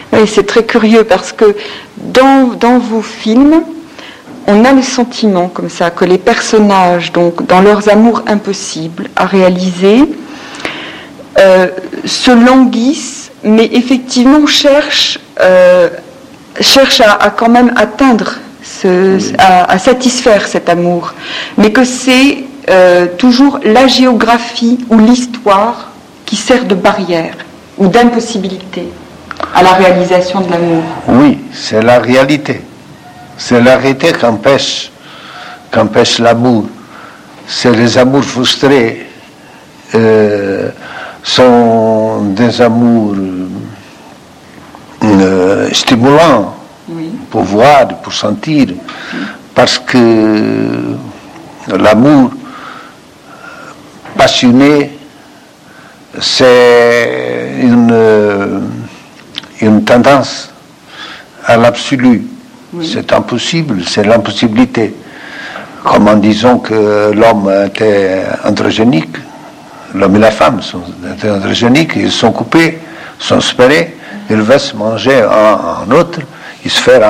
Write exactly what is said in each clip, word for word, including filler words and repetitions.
Oui, c'est très curieux parce que dans, dans vos films, on a le sentiment comme ça que les personnages, donc dans leurs amours impossibles à réaliser, euh, se languissent, mais effectivement cherchent, euh, cherchent à, à quand même atteindre, ce, à, à satisfaire cet amour, mais que c'est euh, toujours la géographie ou l'histoire qui sert de barrière ou d'impossibilité à la réalisation de l'amour. Oui, c'est la réalité. C'est la réalité qu'empêche, qu'empêche l'amour. C'est les amours frustrés. Euh, sont des amours euh, stimulants, oui, pour voir, pour sentir, oui, parce que l'amour passionné, c'est une, une tendance à l'absolu. Oui. C'est impossible, c'est l'impossibilité. Comme en disant que l'homme était androgénique, l'homme et la femme sont androgéniques, ils sont coupés, sont séparés, ils veulent se manger un en autre, ils se font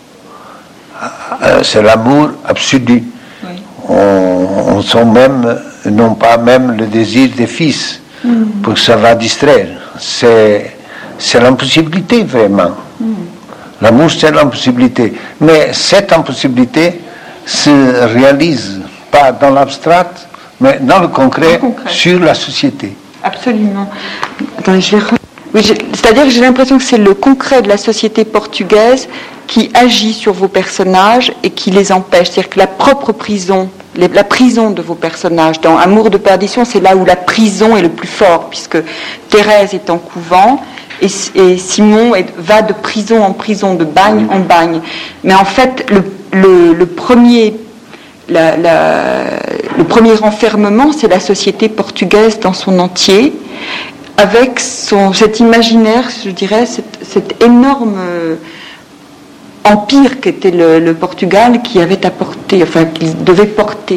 un. C'est l'amour absolu. Oui. On, on sent même, non pas même le désir des fils, mm. pour que ça va distraire. C'est, c'est l'impossibilité vraiment. Mm. L'amour, c'est l'impossibilité. Mais cette impossibilité se réalise pas dans l'abstrait, mais dans le concret, concret, sur la société. Absolument. Attendez, je vais re... oui, je... C'est-à-dire que j'ai l'impression que c'est le concret de la société portugaise qui agit sur vos personnages et qui les empêche. C'est-à-dire que la propre prison, les... la prison de vos personnages, dans Amour de perdition, c'est là où la prison est le plus fort, puisque Thérèse est en couvent, et, et Simon est... va de prison en prison, de bagne en bagne. Mais en fait, le, le, le premier... La, la, le premier enfermement, c'est la société portugaise dans son entier, avec son, cet imaginaire, je dirais, cet, cet énorme euh, empire qu'était le, le Portugal, qui avait apporté, enfin, qu'il devait porter.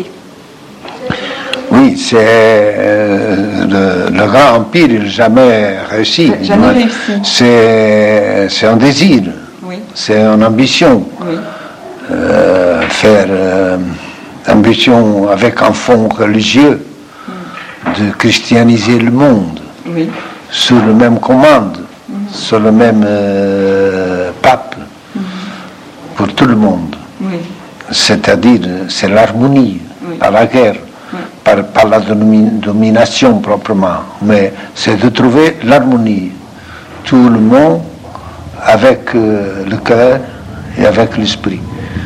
Oui, c'est euh, le, le grand empire, il n'a jamais réussi. Jamais réussi. C'est, c'est un désir, oui, c'est une ambition, oui, euh, faire. Euh, ambition avec un fond religieux de christianiser le monde, oui, sous le même commande, mm, sous le même euh, pape, mm, pour tout le monde. Oui. C'est-à-dire, c'est l'harmonie, oui, pas la guerre, oui, pas, pas la domination proprement, mais c'est de trouver l'harmonie, tout le monde avec euh, le cœur et avec l'esprit.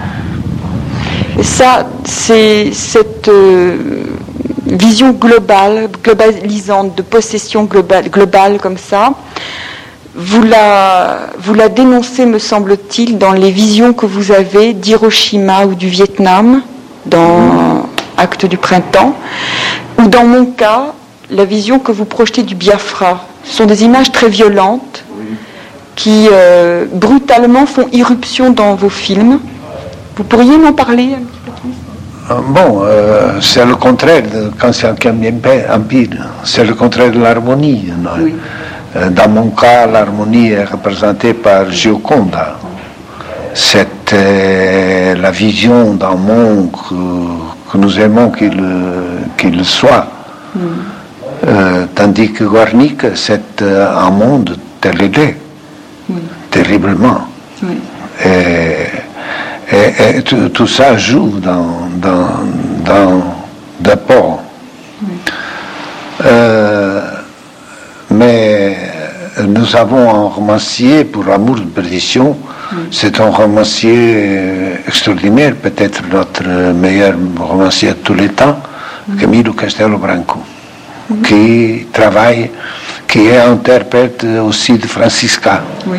Et ça, c'est cette euh, vision globale, globalisante, de possession globale, globale comme ça, vous la, vous la dénoncez, me semble-t-il, dans les visions que vous avez d'Hiroshima ou du Vietnam, dans Actes du printemps, ou dans mon cas, la vision que vous projetez du Biafra. Ce sont des images très violentes, oui, qui euh, brutalement font irruption dans vos films. Vous pourriez m'en parler un petit peu plus? Bon, euh, c'est le contraire de l'ancien empire, c'est le contraire de l'harmonie. Oui. Dans mon cas, l'harmonie est représentée par Gioconda. C'est euh, la vision d'un monde que, que nous aimons qu'il, qu'il soit. Mm. Euh, tandis que Guernica, c'est euh, un monde tel qu'il est, oui, terriblement. Oui. Et, Et, et tout, tout ça joue dans, dans, dans d'apport. Oui. Euh, mais nous avons un romancier pour Amour de perdition. Oui. C'est un romancier extraordinaire, peut-être notre meilleur romancier de tous les temps, oui, Camilo Castelo Branco, oui, qui travaille, qui est interprète aussi de Francisca. Oui.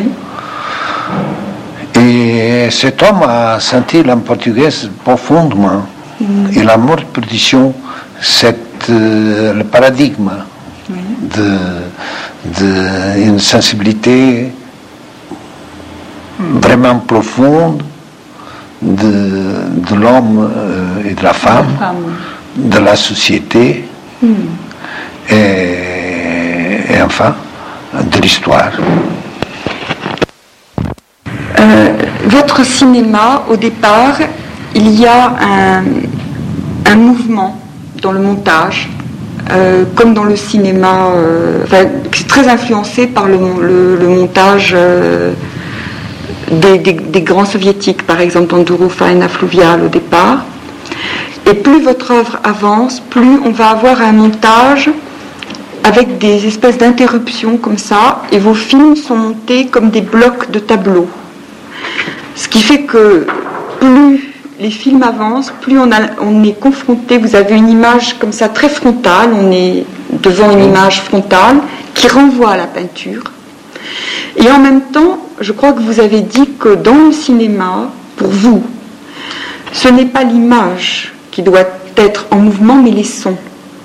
Et cet homme a senti l'âme portugaise profondément. Mm. Et l'amour de perdition, c'est euh, le paradigme, oui, de, de une sensibilité mm. vraiment profonde de, de l'homme euh, et de la femme, la femme, de la société, mm. et, et enfin de l'histoire. Euh, votre cinéma, au départ, il y a un, un mouvement dans le montage, euh, comme dans le cinéma, euh, enfin, qui est très influencé par le, le, le montage euh, des, des, des grands soviétiques, par exemple dans Douro Faina Fluvial au départ. Et plus votre œuvre avance, plus on va avoir un montage avec des espèces d'interruptions comme ça, et vos films sont montés comme des blocs de tableaux. Ce qui fait que plus les films avancent, plus on, a, on est confronté, vous avez une image comme ça très frontale, on est devant une image frontale qui renvoie à la peinture. Et en même temps, je crois que vous avez dit que dans le cinéma, pour vous, ce n'est pas l'image qui doit être en mouvement, mais les sons.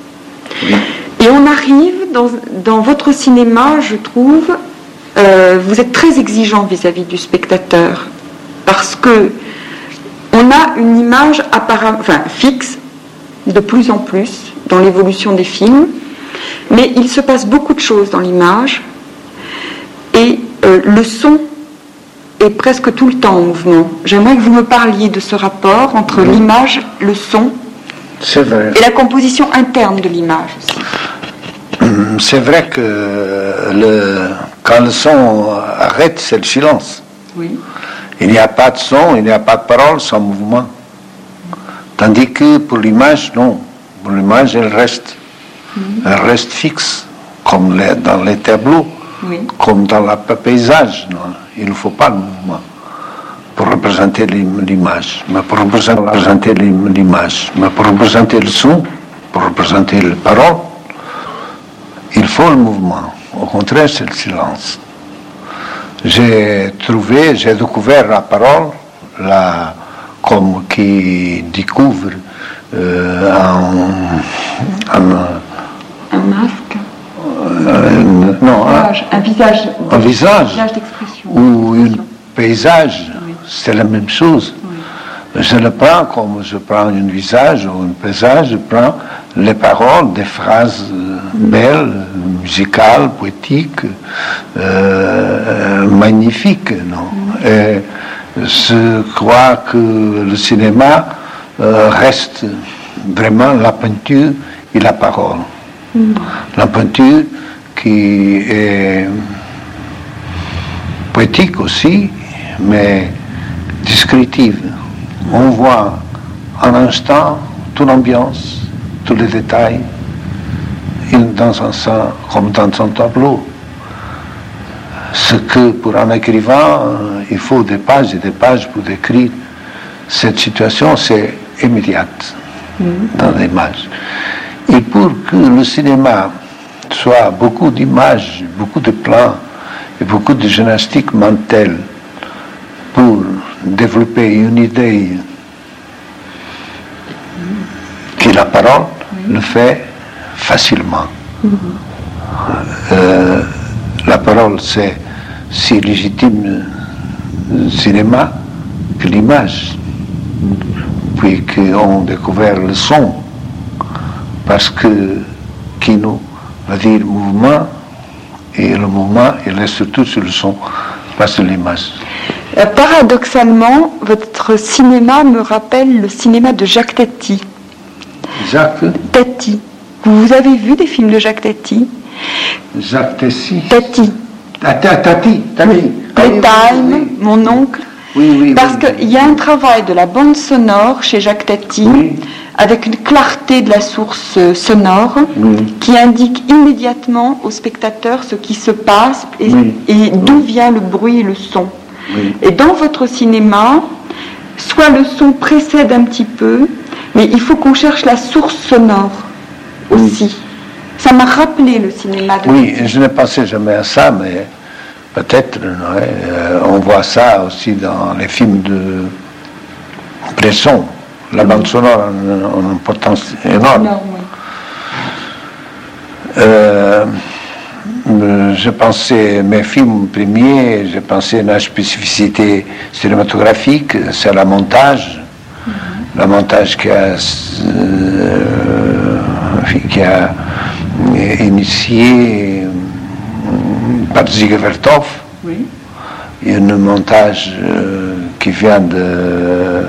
Et on arrive dans, dans votre cinéma, je trouve, euh, vous êtes très exigeant vis-à-vis du spectateur, parce que on a une image apparemment, enfin, fixe, de plus en plus, dans l'évolution des films, mais il se passe beaucoup de choses dans l'image, et euh, le son est presque tout le temps en mouvement. J'aimerais que vous me parliez de ce rapport entre oui. l'image, le son, c'est vrai. Et la composition interne de l'image aussi. C'est vrai que le, quand le son arrête, c'est le silence. Oui. Il n'y a pas de son, il n'y a pas de parole sans mouvement. Tandis que pour l'image, non. Pour l'image, elle reste. Mm-hmm. Elle reste fixe, comme les, dans les tableaux, oui. comme dans le paysage. Non. Il ne faut pas le mouvement pour représenter l'image. Mais pour représenter l'image, mais pour représenter le son, pour représenter les paroles, il faut le mouvement. Au contraire, c'est le silence. J'ai trouvé, j'ai découvert la parole, la, comme qui découvre euh, un, un, un masque, euh, non, un, un visage, un visage, visage d'expression, ou un paysage, oui. C'est la même chose. Oui. Je le prends comme je prends un visage ou un paysage, je prends les paroles, des phrases belles, musicales, poétiques, euh, magnifiques. Non? Et je crois que le cinéma euh, reste vraiment la peinture et la parole. Mm. La peinture qui est poétique aussi, mais descriptive. On voit en un instant toute l'ambiance, tous les détails, dans un sens, comme dans un tableau. Ce que pour un écrivain, il faut des pages et des pages pour décrire cette situation, c'est immédiate mmh. dans l'image. Et pour que le cinéma soit beaucoup d'images, beaucoup de plans et beaucoup de gymnastique mentale pour développer une idée qui la parole mmh. le fait facilement. Mmh. Euh, la parole, c'est si légitime le cinéma que l'image. Puis qu'on découvert le son, parce que qui nous va dire mouvement, et le mouvement, il est surtout sur le son, pas sur l'image. Euh, paradoxalement, votre cinéma me rappelle le cinéma de Jacques Tati. Jacques Tati. Vous avez vu des films de Jacques Tati? Jacques Tati. Tati. Tati, Tati. Tati. Playtime, oui, oui. Mon oncle. Oui, oui, Parce oui, qu'il oui. y a un travail de la bande sonore chez Jacques Tati, oui. avec une clarté de la source sonore, oui. qui indique immédiatement au spectateur ce qui se passe et, oui. et d'où vient le bruit et le son. Oui. Et dans votre cinéma, soit le son précède un petit peu, mais il faut qu'on cherche la source sonore aussi. Oui. Ça m'a rappelé le cinéma de Oui, Tati. Je ne pensais jamais à ça, mais peut-être, ouais, euh, on voit ça aussi dans les films de Bresson. La bande sonore a une, une importance énorme. Non, oui. euh, je pensais, mes films premiers, j'ai pensé à une spécificité cinématographique, c'est le montage. Mm-hmm. Le montage qui a, euh, qui a initié par Ziege Vertov, oui. un montage euh, qui vient de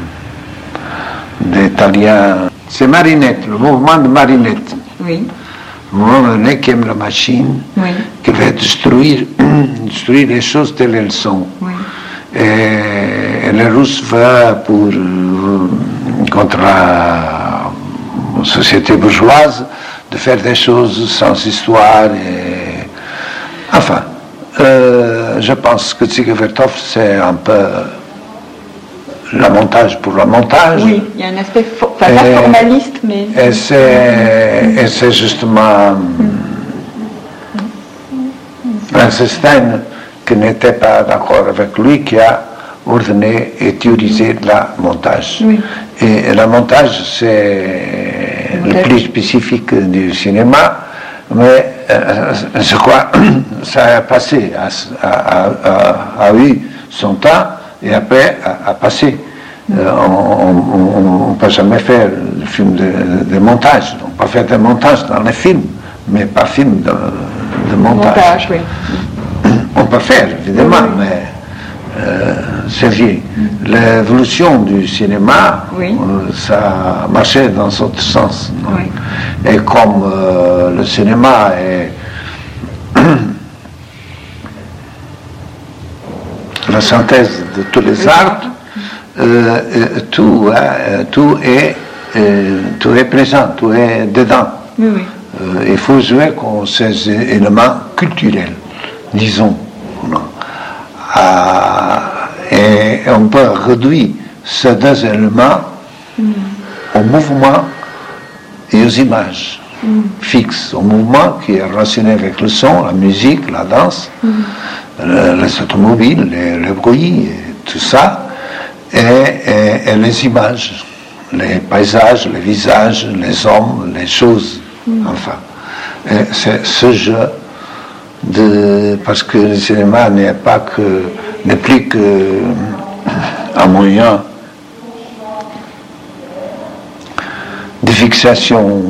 d'italien. C'est Marinette, le mouvement de Marinette. Oui. Le moment donné qui aime la machine, oui. qui va détruire, détruire les choses telles qu'elles sont. Oui. Et, et les Russes vont pour, euh, contre la société bourgeoise de faire des choses sans histoire. Et, enfin, euh, je pense que Dziga Vertov, c'est un peu le montage pour le montage. Oui, il y a un aspect for, enfin, pas formaliste, mais... Et c'est, et c'est justement Einstein qui n'était pas d'accord avec lui qui a ordonné et théorisé le montage. Oui. Et le montage, c'est le, le plus spécifique du cinéma, mais euh, je crois que ça a passé, a, a, a, a eu son temps, et après a, a passé. Euh, on ne peut jamais faire le film de, de montage. On peut faire des montages dans les films, mais pas film de, de montage. montage oui. On peut faire, évidemment, oui, oui. mais euh, c'est vieux. L'évolution du cinéma, oui. euh, ça a marché dans l'autre sens. Oui. Et comme euh, le cinéma est la synthèse de tous les oui. arts, euh, tout, hein, tout, est, euh, tout est présent, tout est dedans. Oui, oui. Euh, il faut jouer avec ces éléments culturels, disons. Non. Ah, et on peut réduire ces deux éléments mm. au mouvement et aux images mm. fixes, au mouvement qui est relationné avec le son, la musique, la danse, mm. le, les automobiles, les, les bruits, et tout ça, et, et, et les images, les paysages, les visages, les hommes, les choses, mm. enfin. Et c'est ce jeu de, parce que le cinéma n'est pas que, n'est plus qu'un moyen de fixation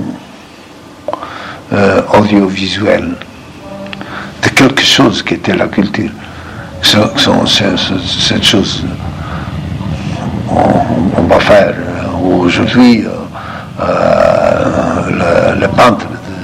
euh, audiovisuelle de quelque chose qui était la culture. C'est, c'est, c'est, cette chose on, on va faire aujourd'hui euh, le, le peintre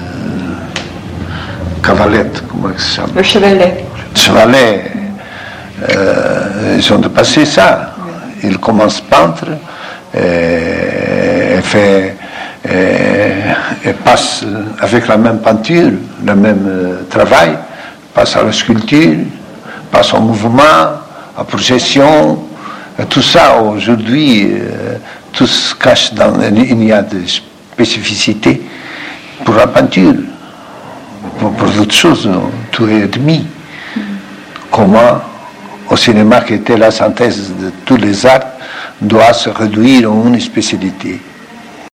Cavalette, comment ça s'appelle ? Le Chevalet. Le Chevalet, euh, ils ont dépassé ça. Oui. Ils commencent peintre et, et fait et, et passe avec la même peinture, le même euh, travail, passe à la sculpture, passe au mouvement, à la projection. Et tout ça aujourd'hui, euh, tout se cache dans. Il y a des spécificités pour la peinture. Pour, pour d'autres choses, tout est admis. Mm. Comment, au cinéma qui était la synthèse de tous les arts, doit se réduire en une spécialité.